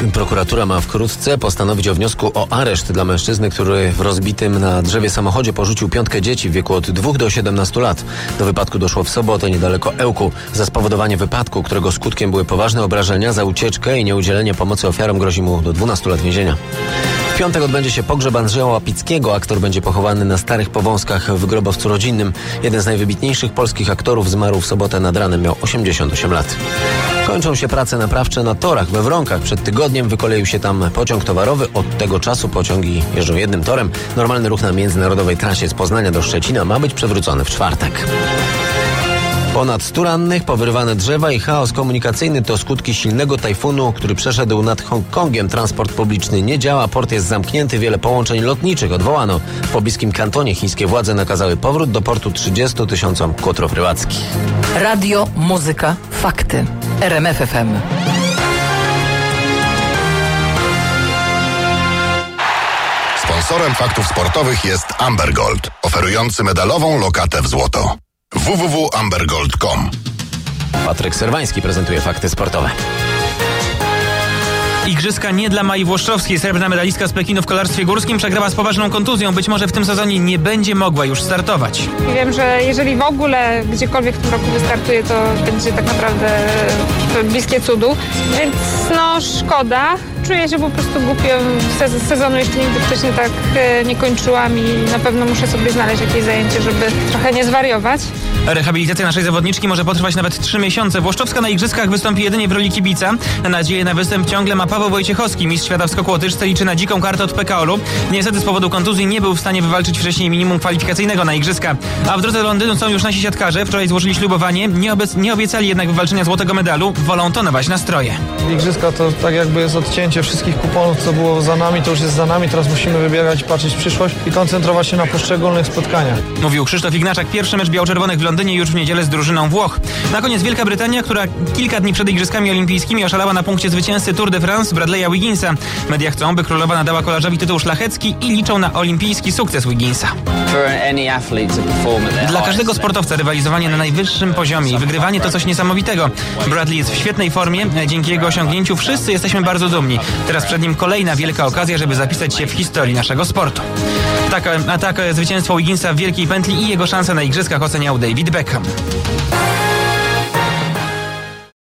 Prokuratura ma wkrótce postanowić o wniosku o areszt dla mężczyzny, który w rozbitym na drzewie samochodzie porzucił 5 dzieci w wieku od 2 do 17 lat. Do wypadku doszło w sobotę niedaleko Ełku. Za spowodowanie wypadku, którego skutkiem były poważne obrażenia, za ucieczkę i nieudzielenie pomocy ofiarom grozi mu do 12 lat więzienia. W piątek odbędzie się pogrzeb Andrzeja Łapickiego. Aktor będzie pochowany na Starych Powązkach w grobowcu rodzinnym. Jeden z najwybitniejszych polskich aktorów zmarł w sobotę nad ranem. Miał 88 lat. Kończą się prace naprawcze na torach we Wronkach. Przed tygodniem wykoleił się tam pociąg towarowy. Od tego czasu pociągi jeżdżą jednym torem. Normalny ruch na międzynarodowej trasie z Poznania do Szczecina ma być przywrócony w czwartek. Ponad 100 rannych, powyrywane drzewa i chaos komunikacyjny to skutki silnego tajfunu, który przeszedł nad Hongkongiem. Transport publiczny nie działa, port jest zamknięty, wiele połączeń lotniczych odwołano. W pobliskim kantonie chińskie władze nakazały powrót do portu 30 000 kłotrów rybackich. Radio, muzyka, fakty. RMF FM. Sponsorem faktów sportowych jest Amber Gold, oferujący medalową lokatę w złoto. www.ambergold.com. Patryk Serwański prezentuje fakty sportowe. Igrzyska nie dla Mai Włoszczowskiej. Srebrna medalistka z Pekinu w kolarstwie górskim przegrała z poważną kontuzją. Być może w tym sezonie nie będzie mogła już startować. Wiem, że jeżeli w ogóle gdziekolwiek w tym roku wystartuje, to będzie tak naprawdę bliskie cudu. Więc szkoda. Czuję się po prostu głupio. Sezonu jeszcze nigdy wcześniej tak nie kończyłam i na pewno muszę sobie znaleźć jakieś zajęcie, żeby trochę nie zwariować. Rehabilitacja naszej zawodniczki może potrwać nawet 3 miesiące. Włoszczowska na igrzyskach wystąpi jedynie w roli kibica. Nadzieję na występ ciągle ma Paweł Wojciechowski. Mistrz świata w skoku o tyczce liczy na dziką kartę od PKOL-u. Niestety z powodu kontuzji nie był w stanie wywalczyć wcześniej minimum kwalifikacyjnego na igrzyska. A w drodze do Londynu są już nasi siatkarze. Wczoraj złożyli ślubowanie. Nie obiecali jednak wywalczenia złotego medalu. Wolą tonować nastroje. Igrzyska to tak jakby jest odcięcie wszystkich kuponów, co było za nami, to już jest za nami. Teraz musimy wybierać, patrzeć w przyszłość i koncentrować się na poszczególnych spotkaniach. Mówił Krzysztof Ignaczak. Pierwszy mecz biało-czerwonych w Londynie już w niedzielę z drużyną Włoch. Na koniec Wielka Brytania, która kilka dni przed Igrzyskami Olimpijskimi oszalała na punkcie zwycięzcy Tour de France Bradley'a Wigginsa. Media chcą, by królowa nadała kolarzowi tytuł szlachecki i liczą na olimpijski sukces Wigginsa. Dla każdego sportowca rywalizowanie na najwyższym poziomie i wygrywanie to coś niesamowitego. Bradley jest w świetnej formie. Dzięki jego osiągnięciu wszyscy jesteśmy bardzo dumni. Teraz przed nim kolejna wielka okazja, żeby zapisać się w historii naszego sportu. Tak zwycięstwo Wigginsa w wielkiej pętli i jego szanse na igrzyskach oceniał David Beckham.